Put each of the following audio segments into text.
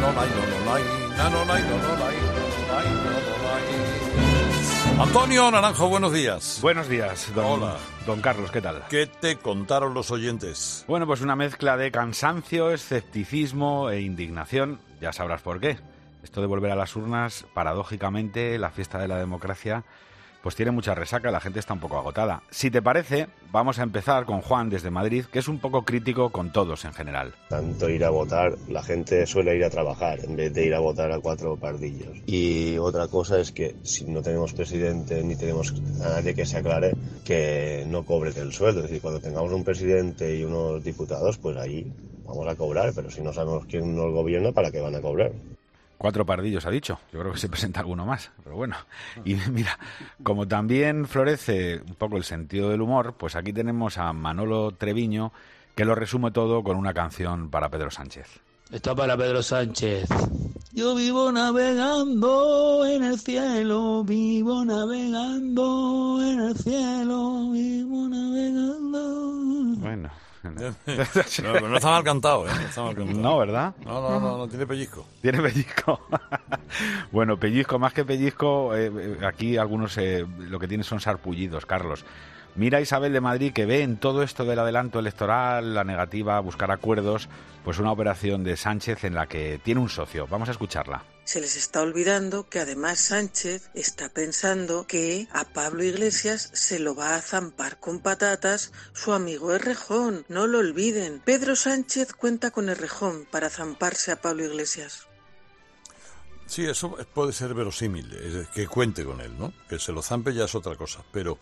Antonio Naranjo, buenos días. Buenos días, don Carlos, ¿qué tal? ¿Qué te contaron los oyentes? Bueno, pues una mezcla de cansancio, escepticismo e indignación, ya sabrás por qué. Esto de volver a las urnas, paradójicamente, la fiesta de la democracia, pues tiene mucha resaca, la gente está un poco agotada. Si te parece, vamos a empezar con Juan desde Madrid, que es un poco crítico con todos en general. Tanto ir a votar, la gente suele ir a trabajar en vez de ir a votar a cuatro pardillos. Y otra cosa es que si no tenemos presidente ni tenemos a nadie que se aclare, que no cobre el sueldo. Es decir, cuando tengamos un presidente y unos diputados, pues ahí vamos a cobrar, pero si no sabemos quién nos gobierna, ¿para qué van a cobrar? 4 pardillos ha dicho, yo creo que se presenta alguno más, pero bueno. Y mira, como también florece un poco el sentido del humor, pues aquí tenemos a Manolo Treviño, que lo resume todo con una canción para Pedro Sánchez. Está para Pedro Sánchez. Yo vivo navegando en el cielo, vivo navegando en el cielo, vivo navegando... Bueno... No está mal cantado, ¿eh? No está mal cantado. No, ¿verdad? No, tiene pellizco. Tiene pellizco. Bueno, pellizco, más que pellizco, aquí algunos lo que tienen son sarpullidos, Carlos. Mira Isabel de Madrid, que ve en todo esto del adelanto electoral, la negativa a buscar acuerdos, pues una operación de Sánchez en la que tiene un socio. Vamos a escucharla. Se les está olvidando que además Sánchez está pensando que a Pablo Iglesias se lo va a zampar con patatas su amigo Errejón. No lo olviden. Pedro Sánchez cuenta con Errejón para zamparse a Pablo Iglesias. Sí, eso puede ser verosímil, que cuente con él, ¿no? Que se lo zampe ya es otra cosa, pero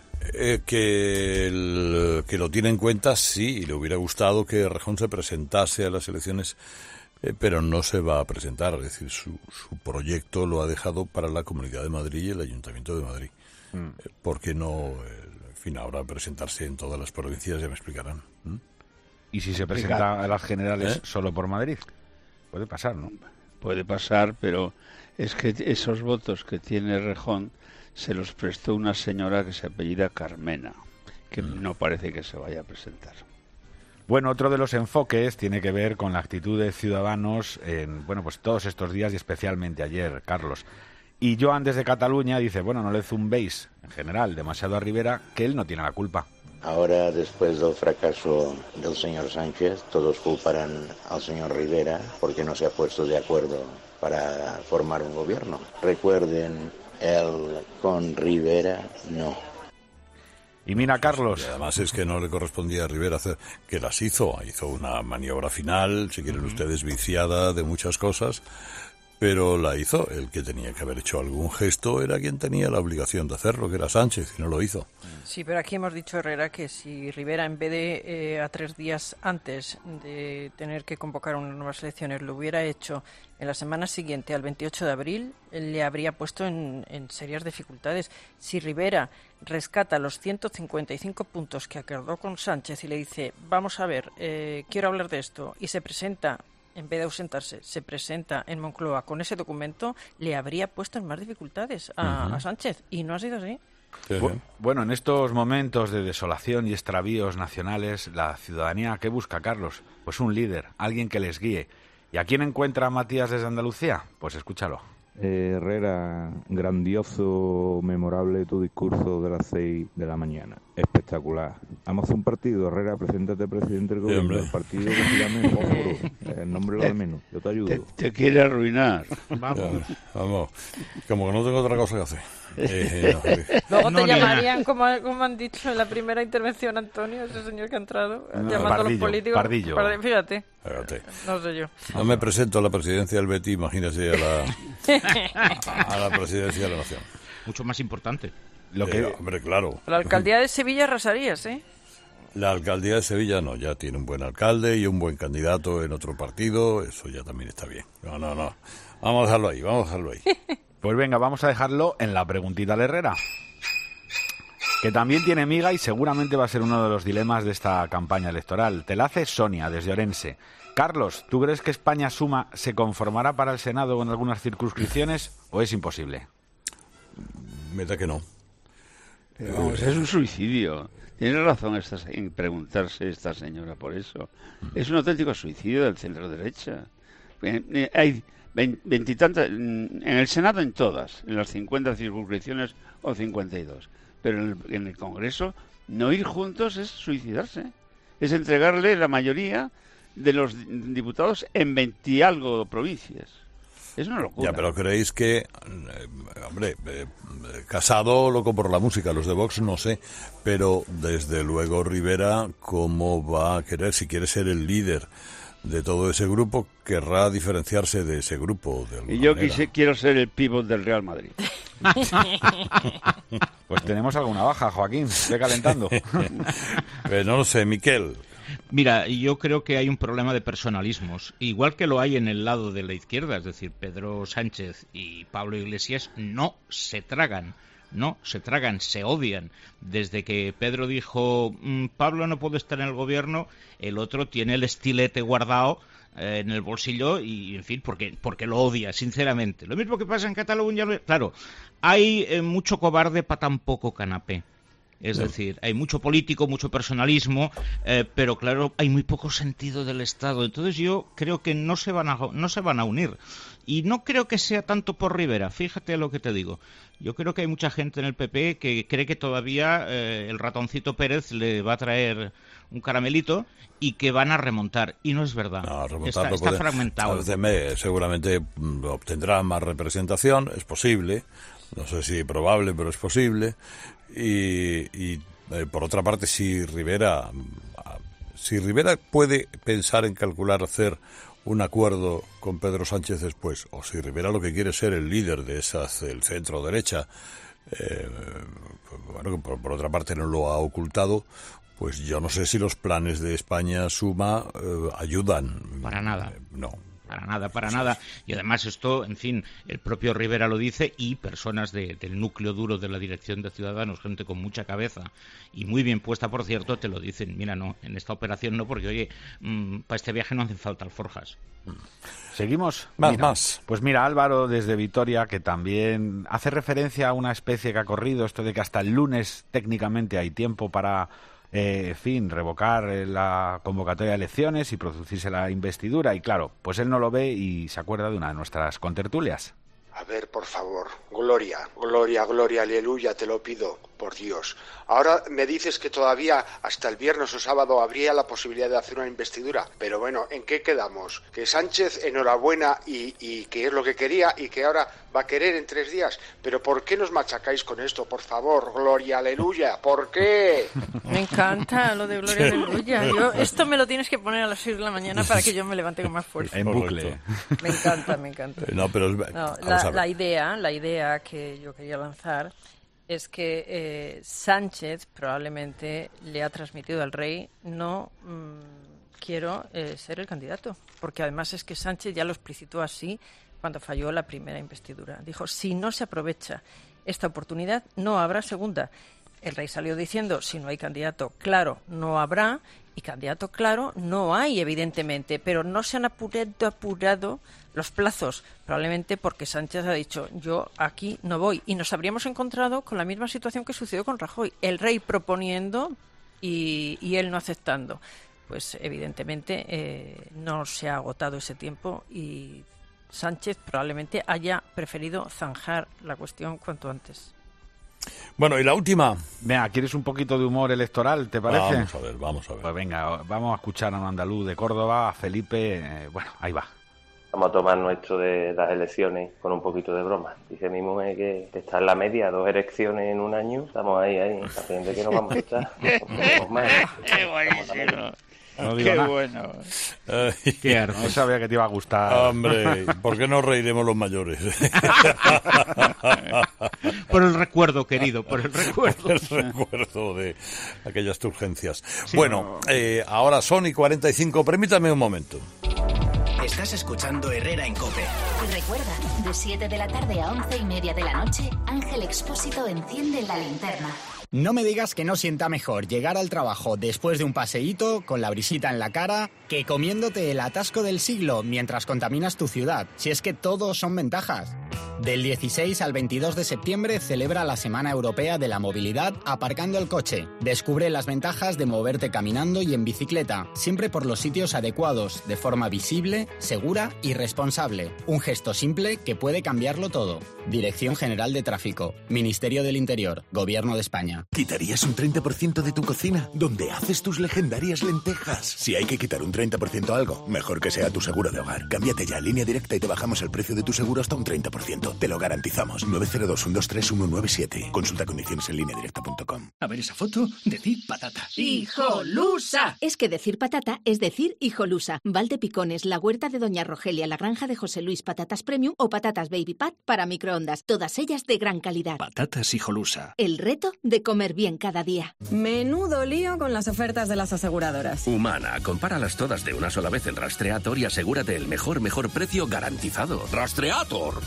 que lo tiene en cuenta, sí, y le hubiera gustado que Errejón se presentase a las elecciones, pero no se va a presentar, es decir, su proyecto lo ha dejado para la Comunidad de Madrid y el Ayuntamiento de Madrid. ¿Por qué no, en fin, ahora presentarse en todas las provincias? Ya me explicarán. ¿Y si se presenta a las generales solo por Madrid? Puede pasar, ¿no? Puede pasar, pero es que esos votos que tiene Errejón se los prestó una señora que se apellida Carmena, que no parece que se vaya a presentar. Bueno, otro de los enfoques tiene que ver con la actitud de Ciudadanos en, bueno, pues todos estos días y especialmente ayer, Carlos. Y Joan desde Cataluña dice, bueno, no le zumbéis en general demasiado a Rivera, que él no tiene la culpa. Ahora, después del fracaso del señor Sánchez, todos culparán al señor Rivera porque no se ha puesto de acuerdo para formar un gobierno. Recuerden, él con Rivera no. Y mira, Carlos... Y además es que no le correspondía a Rivera hacer... que las hizo una maniobra final, si quieren ustedes, viciada de muchas cosas... Pero la hizo. El que tenía que haber hecho algún gesto era quien tenía la obligación de hacerlo, que era Sánchez, y no lo hizo. Sí, pero aquí hemos dicho, Herrera, que si Rivera, en vez de a 3 días antes de tener que convocar unas nuevas elecciones, lo hubiera hecho en la semana siguiente, al 28 de abril, le habría puesto en serias dificultades. Si Rivera rescata los 155 puntos que acordó con Sánchez y le dice, vamos a ver, quiero hablar de esto, y se presenta... en vez de ausentarse, se presenta en Moncloa con ese documento, le habría puesto en más dificultades a Sánchez. Y no ha sido así. Bueno, en estos momentos de desolación y extravíos nacionales, la ciudadanía, ¿qué busca, Carlos? Pues un líder, alguien que les guíe. ¿Y a quién encuentra Matías desde Andalucía? Pues escúchalo. Herrera, grandioso, memorable tu discurso de las 6 de la mañana. Espectacular. Vamos a hacer un partido. Herrera, preséntate presidente del gobierno. El partido que se llame Fósforo. El nombre lo de menos. Yo te ayudo. Te quiere arruinar. Vamos. Como que no tengo otra cosa que hacer. Luego te llamarían, como han dicho en la primera intervención, Antonio, ese señor que ha entrado, llamando a los políticos. Pardillo. Fíjate. No sé yo. No me presento a la presidencia del Betis, imagínese a la presidencia de la Nación. Mucho más importante. Hombre, claro. La alcaldía de Sevilla arrasarías, ¿eh? La alcaldía de Sevilla no, ya tiene un buen alcalde y un buen candidato en otro partido, eso ya también está bien. No. Vamos a dejarlo ahí. Pues venga, vamos a dejarlo en la preguntita de Herrera, que también tiene miga y seguramente va a ser uno de los dilemas de esta campaña electoral. Te la hace Sonia, desde Orense. Carlos, ¿tú crees que España Suma se conformará para el Senado en algunas circunscripciones o es imposible? Me da que no. Vamos, es un suicidio. Tiene razón en preguntarse esta señora por eso. Es un auténtico suicidio del centro derecha. Hay 20 y tantas, en el Senado en todas, en las 50 circunscripciones o 52. Pero en el Congreso, no ir juntos es suicidarse. Es entregarle la mayoría de los diputados en 20 y algo provincias. Es una locura. Ya, pero creéis que, Casado loco por la música, los de Vox no sé, pero desde luego Rivera, ¿cómo va a querer, si quiere ser el líder de todo ese grupo, querrá diferenciarse de ese grupo? Y yo quiero ser el pívot del Real Madrid. Pues tenemos alguna baja, Joaquín, ve calentando. No lo sé, Miquel. Mira, yo creo que hay un problema de personalismos, igual que lo hay en el lado de la izquierda, es decir, Pedro Sánchez y Pablo Iglesias no se tragan, se odian. Desde que Pedro dijo, Pablo no puede estar en el gobierno, el otro tiene el estilete guardado en el bolsillo y, en fin, porque lo odia, sinceramente. Lo mismo que pasa en Cataluña, claro, hay mucho cobarde para tan poco canapé. Es decir, hay mucho político, mucho personalismo, pero claro, hay muy poco sentido del Estado. Entonces yo creo que no se van a unir. Y no creo que sea tanto por Rivera, fíjate lo que te digo. Yo creo que hay mucha gente en el PP que cree que todavía el ratoncito Pérez le va a traer un caramelito y que van a remontar. Y no es verdad. No, está fragmentado. Seguramente obtendrá más representación, es posible. No sé si probable, pero es posible. Y por otra parte, si Rivera puede pensar en calcular hacer un acuerdo con Pedro Sánchez después, o si Rivera lo que quiere es ser el líder de el centro derecha, por otra parte no lo ha ocultado, pues yo no sé si los planes de España Suma ayudan. Para nada. No. Para nada. Y además esto, en fin, el propio Rivera lo dice y personas del núcleo duro de la dirección de Ciudadanos, gente con mucha cabeza y muy bien puesta, por cierto, te lo dicen. Mira, no, en esta operación no, porque, oye, para este viaje no hacen falta alforjas. ¿Seguimos? Más. Pues mira, Álvaro desde Vitoria, que también hace referencia a una especie que ha corrido, esto de que hasta el lunes técnicamente hay tiempo para... revocar la convocatoria de elecciones y producirse la investidura. Y claro, pues él no lo ve y se acuerda de una de nuestras contertulias. A ver, por favor, gloria, aleluya, te lo pido, por Dios. Ahora me dices que todavía hasta el viernes o sábado habría la posibilidad de hacer una investidura, pero bueno, ¿en qué quedamos? Que Sánchez, enhorabuena, y que es lo que quería y que ahora va a querer en 3 días. Pero ¿por qué nos machacáis con esto? Por favor, gloria, aleluya, ¿por qué? Me encanta lo de gloria, aleluya. Esto me lo tienes que poner a las 6 de la mañana para que yo me levante con más fuerza. En bucle. Me encanta. No, pero la idea que yo quería lanzar es que Sánchez probablemente le ha transmitido al rey no quiero ser el candidato, porque además es que Sánchez ya lo explicitó así cuando falló la primera investidura. Dijo, si no se aprovecha esta oportunidad, no habrá segunda. El rey salió diciendo, si no hay candidato claro, no habrá, y candidato claro no hay, evidentemente, pero no se han apurado los plazos, probablemente porque Sánchez ha dicho, yo aquí no voy. Y nos habríamos encontrado con la misma situación que sucedió con Rajoy, el rey proponiendo y él no aceptando. Pues evidentemente no se ha agotado ese tiempo y Sánchez probablemente haya preferido zanjar la cuestión cuanto antes. Bueno, y la última. Venga, ¿quieres un poquito de humor electoral, te parece? Vamos a ver. Pues venga, vamos a escuchar a un andaluz de Córdoba, a Felipe. Bueno, ahí va. Vamos a tomarnos esto de las elecciones con un poquito de broma. Dice mi mujer que está en la media, 2 elecciones en un año. Estamos ahí, paciente que nos vamos a estar. ¡Qué buenísimo! No digo ¡Qué nada. bueno! Qué arte. No sabía que te iba a gustar. Hombre, ¿por qué no reiremos los mayores? Por el recuerdo, querido, por el recuerdo. El recuerdo de aquellas turgencias. Sí, bueno, ahora son y 45. Permítame un momento. Estás escuchando Herrera en COPE. Y recuerda, de 7 de la tarde a 11:30 de la noche, Ángel Expósito enciende la linterna. No me digas que no sienta mejor llegar al trabajo después de un paseíto, con la brisita en la cara, que comiéndote el atasco del siglo mientras contaminas tu ciudad. Si es que todos son ventajas. Del 16 al 22 de septiembre celebra la Semana Europea de la Movilidad aparcando el coche. Descubre las ventajas de moverte caminando y en bicicleta, siempre por los sitios adecuados, de forma visible, segura y responsable. Un gesto simple que puede cambiarlo todo. Dirección General de Tráfico, Ministerio del Interior, Gobierno de España. ¿Quitarías un 30% de tu cocina? ¿Dónde haces tus legendarias lentejas? Si hay que quitar un 30% a algo, mejor que sea tu seguro de hogar. Cámbiate ya a Línea Directa y te bajamos el precio de tu seguro hasta un 30%. Te lo garantizamos. 902-123-197. Consulta condiciones en lineadirecta.com. A ver esa foto, decir patata. ¡Hijolusa! Es que decir patata es decir hijolusa. Valdepicones, la huerta de Doña Rogelia, la granja de José Luis, patatas premium o patatas baby pat para microondas. Todas ellas de gran calidad. Patatas hijolusa. El reto de comer bien cada día. Menudo lío con las ofertas de las aseguradoras. Humana, compáralas todas de una sola vez en Rastreator y asegúrate el mejor precio garantizado. ¡Rastreator!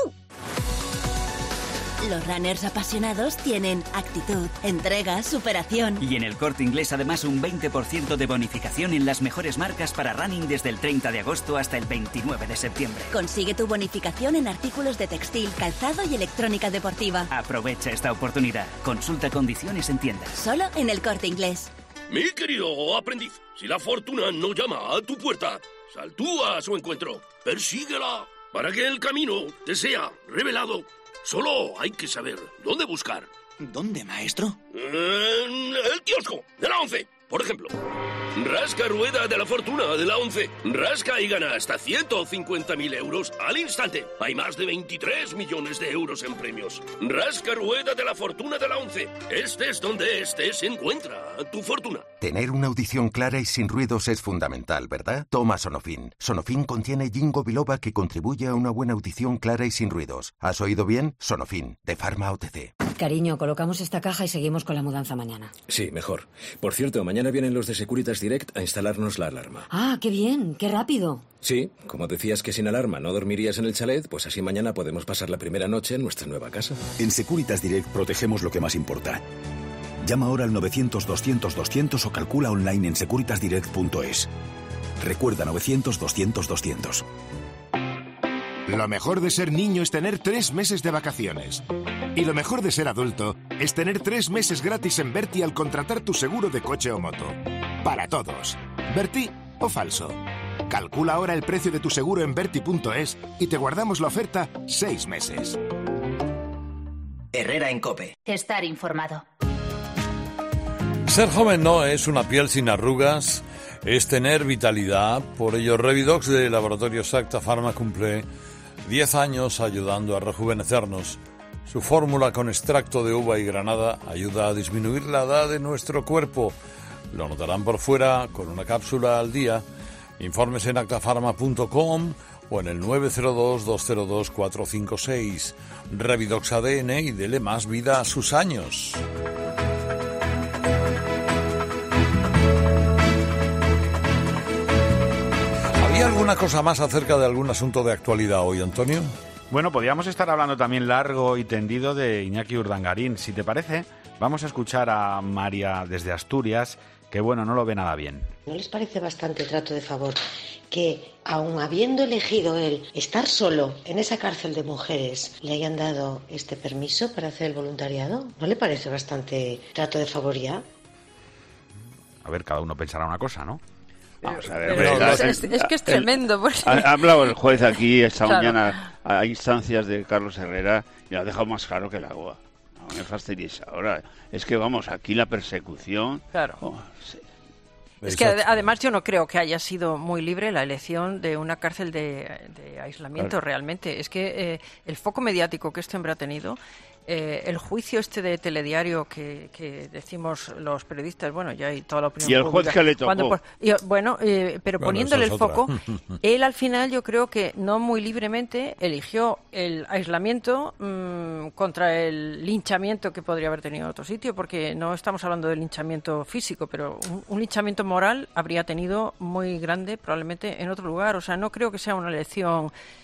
Los runners apasionados tienen actitud, entrega, superación. Y en el Corte Inglés además un 20% de bonificación en las mejores marcas para running desde el 30 de agosto hasta el 29 de septiembre. Consigue tu bonificación en artículos de textil, calzado y electrónica deportiva. Aprovecha esta oportunidad. Consulta condiciones en tiendas. Solo en el Corte Inglés. Mi querido aprendiz, si la fortuna no llama a tu puerta, sal tú a su encuentro. Persíguela para que el camino te sea revelado. Solo hay que saber dónde buscar. ¿Dónde, maestro? En el kiosco de la 11, por ejemplo. Rasca rueda de la fortuna de la 11. Rasca y gana hasta 150.000 euros al instante. Hay más de 23 millones de euros en premios. Rasca rueda de la fortuna de la 11. Estés donde estés, se encuentra tu fortuna. Tener una audición clara y sin ruidos es fundamental, ¿verdad? Toma Sonofin. Sonofin contiene ginkgo biloba que contribuye a una buena audición clara y sin ruidos. ¿Has oído bien? Sonofin, de Pharma OTC. Cariño, colocamos esta caja y seguimos con la mudanza mañana. Sí, mejor. Por cierto, mañana vienen los de Securitas Direct a instalarnos la alarma. Ah, qué bien, qué rápido. Sí, como decías que sin alarma no dormirías en el chalet, pues así mañana podemos pasar la primera noche en nuestra nueva casa. En Securitas Direct protegemos lo que más importa. Llama ahora al 900-200-200 o calcula online en securitasdirect.es. Recuerda 900-200-200. Lo mejor de ser niño es tener 3 meses de vacaciones. Y lo mejor de ser adulto es tener 3 meses gratis en Berti al contratar tu seguro de coche o moto. Para todos. ¿Berti o falso? Calcula ahora el precio de tu seguro en Berti.es y te guardamos la oferta 6 meses. Herrera en COPE. Estar informado. Ser joven no es una piel sin arrugas, es tener vitalidad. Por ello, Revidox de Laboratorios Acta Pharma cumple 10 años ayudando a rejuvenecernos. Su fórmula con extracto de uva y granada ayuda a disminuir la edad de nuestro cuerpo. Lo notarán por fuera con una cápsula al día. Informes en actafarma.com o en el 902-202-456. Revidox ADN y dele más vida a sus años. ¿Había alguna cosa más acerca de algún asunto de actualidad hoy, Antonio? Bueno, podríamos estar hablando también largo y tendido de Iñaki Urdangarín. Si te parece, vamos a escuchar a María desde Asturias, que bueno, no lo ve nada bien. ¿No les parece bastante trato de favor que, aun habiendo elegido él estar solo en esa cárcel de mujeres, le hayan dado este permiso para hacer el voluntariado? ¿No le parece bastante trato de favor ya? A ver, cada uno pensará una cosa, ¿no? Vamos a ver, es que es tremendo. Ha hablado el juez aquí esta Claro. mañana a instancias de Carlos Herrera y lo ha dejado más claro que el agua. No me fastidies ahora. Es que vamos, aquí la persecución... Claro. Sí. Es que además yo no creo que haya sido muy libre la elección de una cárcel de aislamiento, Claro. realmente. Es que el foco mediático que este hombre ha tenido, el juicio este de Telediario que decimos los periodistas, bueno, ya hay toda la opinión Y el pública, juez que le tocó. Pero Bueno, poniéndole eso el es otra. foco, él al final yo creo que no muy libremente eligió el aislamiento contra el linchamiento que podría haber tenido en otro sitio, porque no estamos hablando de linchamiento físico, pero un linchamiento moral habría tenido muy grande probablemente en otro lugar. O sea, no creo que sea una elección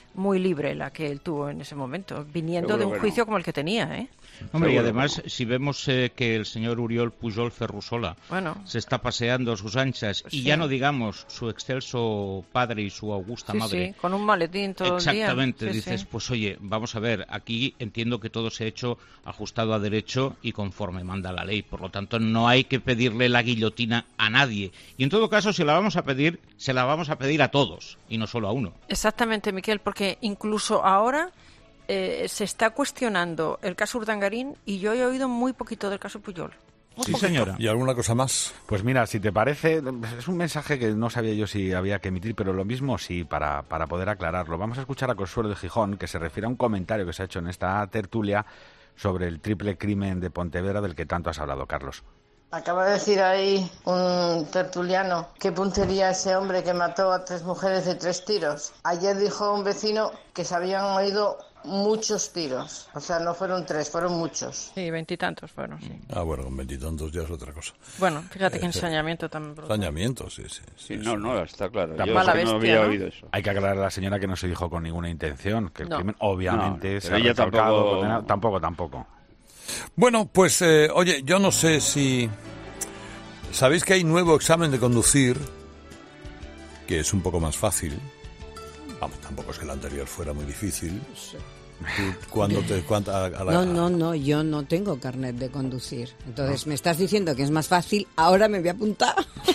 muy libre la que él tuvo en ese momento, viniendo de un juicio como el que tenía, ¿eh? Hombre, y además, si vemos que el señor Oriol Pujol Ferrusola se está paseando a sus anchas, y ya no digamos su excelso padre y su augusta madre. Sí, con un maletín todo el día. Exactamente, dices, pues oye, vamos a ver, aquí entiendo que todo se ha hecho ajustado a derecho y conforme manda la ley, por lo tanto no hay que pedirle la guillotina a nadie. Y en todo caso, si la vamos a pedir, se la vamos a pedir a todos, y no solo a uno. Exactamente, Miquel, porque incluso ahora se está cuestionando el caso Urdangarín y yo he oído muy poquito del caso Pujol. Sí, señora. ¿Y alguna cosa más? Pues mira, si te parece, es un mensaje que no sabía yo si había que emitir, pero lo mismo sí, para poder aclararlo. Vamos a escuchar a Consuelo de Gijón, que se refiere a un comentario que se ha hecho en esta tertulia sobre el triple crimen de Pontevedra del que tanto has hablado, Carlos. Acaba de decir ahí un tertuliano, qué puntería ese hombre que mató a 3 mujeres de 3 tiros. Ayer dijo un vecino que se habían oído muchos tiros, o sea, no fueron 3, fueron muchos. Sí, 20 y tantos fueron, sí. Ah, bueno, con 20 y tantos ya es otra cosa. Bueno, fíjate que ensañamiento también. Ensañamiento, sí. No, está claro. Yo Mala bestia, no había oído eso. Hay que aclarar a la señora que no se dijo con ninguna intención, que el crimen obviamente se ha ella recalcado. Tampoco. Bueno, pues, oye, yo no sé si... ¿Sabéis que hay nuevo examen de conducir? Que es un poco más fácil. Vamos, tampoco es que el anterior fuera muy difícil. Sí. No, yo no tengo carnet de conducir. Entonces, me estás diciendo que es más fácil, ahora me voy a apuntar.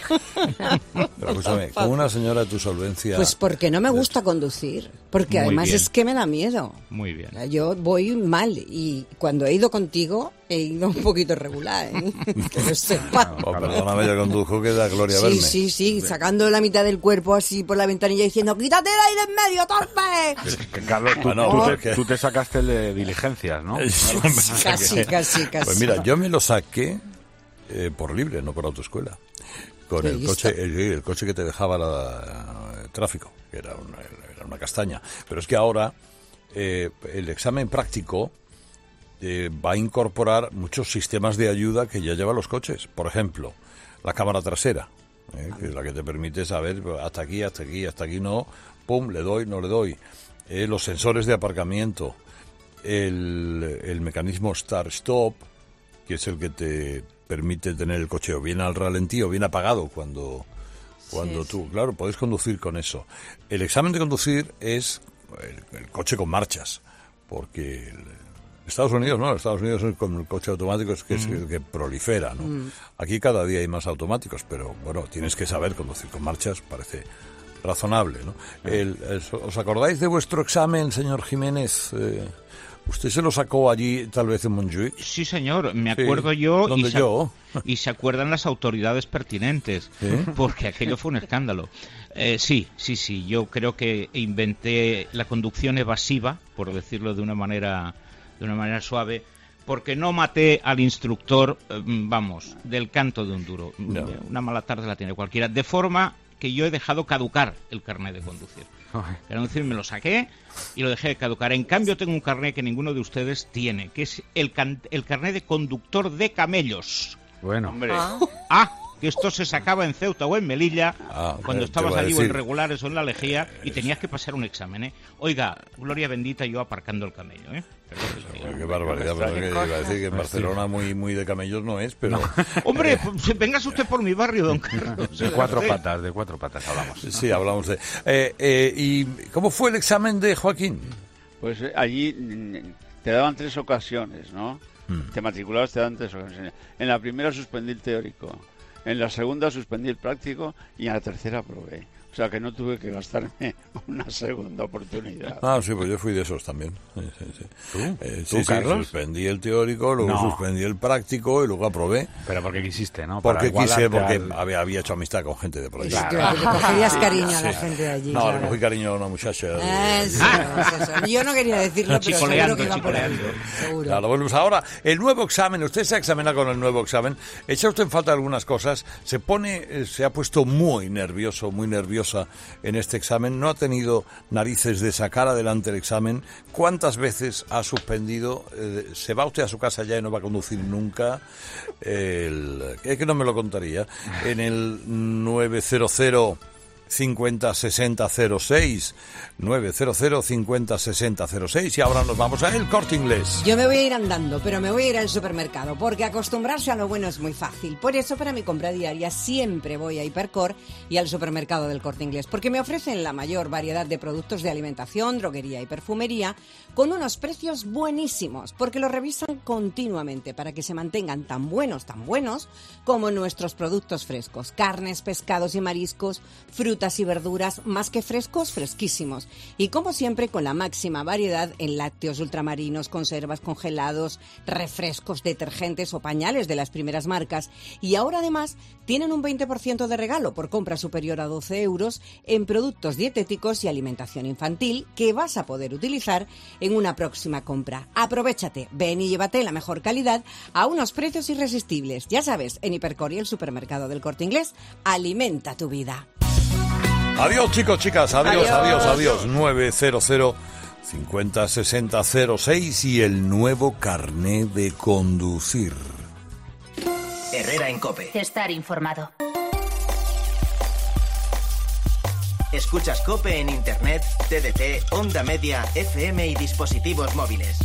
Pero escúchame, con una señora de tu solvencia... Pues porque no me gusta conducir, porque Muy además bien. es que me da miedo. Muy bien. Yo voy mal y cuando he ido contigo he ido un poquito regular, ¿eh? Que lo sepa. Perdóname, yo conduzco que da gloria verme. Sí, sacando la mitad del cuerpo así por la ventanilla diciendo ¡quítate de ahí de en medio, torpe! Carlos, tú te sacaste el de diligencias, ¿no? Casi. Pues mira, yo me lo saqué por libre, no por autoescuela. Con el coche que te dejaba el tráfico, que era una castaña. Pero es que ahora el examen práctico va a incorporar muchos sistemas de ayuda que ya llevan los coches. Por ejemplo, la cámara trasera, que es la que te permite saber hasta aquí no, pum, le doy, no le doy. Los sensores de aparcamiento, el mecanismo start-stop, que es el que te permite tener el coche o bien al ralentí o bien apagado cuando tú, claro, puedes conducir con eso. El examen de conducir es el coche con marchas, porque Estados Unidos con el coche automático es el que prolifera, ¿no? Aquí cada día hay más automáticos, pero bueno, tienes que saber conducir con marchas, parece razonable, ¿no? ¿Os acordáis de vuestro examen, señor Jiménez? ¿Usted se lo sacó allí, tal vez en Montjuic? Sí, señor, me acuerdo yo. ¿Dónde yo? Y se acuerdan las autoridades pertinentes, porque aquello fue un escándalo. Sí, yo creo que inventé la conducción evasiva, por decirlo de una manera suave, porque no maté al instructor, del canto de un duro. No. Una mala tarde la tiene cualquiera, de forma que yo he dejado caducar el carnet de conducir. Es decir, me lo saqué y lo dejé de caducar. En cambio, tengo un carnet que ninguno de ustedes tiene, que es el carnet de conductor de camellos. Bueno. Hombre. Que esto se sacaba en Ceuta o en Melilla, cuando estabas allí o en Regulares o en La Lejía, y tenías que pasar un examen, Oiga, gloria bendita, yo aparcando el camello, Qué barbaridad, pero que iba a decir que en Barcelona muy de camellos no es, pero... No. Hombre, pues, véngase usted por mi barrio, don Carlos. De cuatro patas hablamos. Sí, hablamos ¿y cómo fue el examen de Joaquín? Pues allí te daban 3 ocasiones, ¿no? Te matriculabas, te daban 3 ocasiones. En la primera suspendí el teórico, en la segunda suspendí el práctico y en la tercera aprobé. O sea que no tuve que gastarme una segunda oportunidad. Sí, pues yo fui de esos también. Sí. ¿Tú, Carlos? Suspendí el teórico, luego suspendí el práctico y luego aprobé. Pero porque quisiste, ¿no? Porque había hecho amistad con gente de por allí. Claro, que cogerías cariño a la gente de allí. No, le cogí cariño a una muchacha. Eso. Yo no quería decirlo, pero seguro que iba por ahí. Seguro. Claro, volvemos ahora. El nuevo examen, usted se examina con el nuevo examen. Echa usted en falta algunas cosas. Se ha puesto muy nerviosa en este examen, no ha tenido narices de sacar adelante el examen. ¿Cuántas veces ha suspendido? ¿Se va usted a su casa ya y no va a conducir nunca? Es que no me lo contaría. En el 900 50 60 06, 900 50 60 06. Y ahora nos vamos a El Corte Inglés. Yo me voy a ir andando, pero me voy a ir al supermercado, porque acostumbrarse a lo bueno es muy fácil. Por eso, para mi compra diaria, siempre voy a Hipercor y al supermercado del Corte Inglés, porque me ofrecen la mayor variedad de productos de alimentación, droguería y perfumería, con unos precios buenísimos, porque los revisan continuamente para que se mantengan tan buenos, como nuestros productos frescos. Carnes, pescados y mariscos, frutas y verduras, más que frescos, fresquísimos. Y como siempre, con la máxima variedad en lácteos, ultramarinos, conservas, congelados, refrescos, detergentes o pañales de las primeras marcas. Y ahora además tienen un 20% de regalo por compra superior a 12 euros en productos dietéticos y alimentación infantil que vas a poder utilizar en una próxima compra. Aprovéchate, ven y llévate la mejor calidad a unos precios irresistibles. Ya sabes, en Hipercor y el supermercado del Corte Inglés, alimenta tu vida. Adiós, chicos, chicas. Adiós. 900 50 60 06 y el nuevo carné de conducir. Herrera en COPE. Estar informado. Escuchas COPE en Internet, TDT, Onda Media, FM y dispositivos móviles.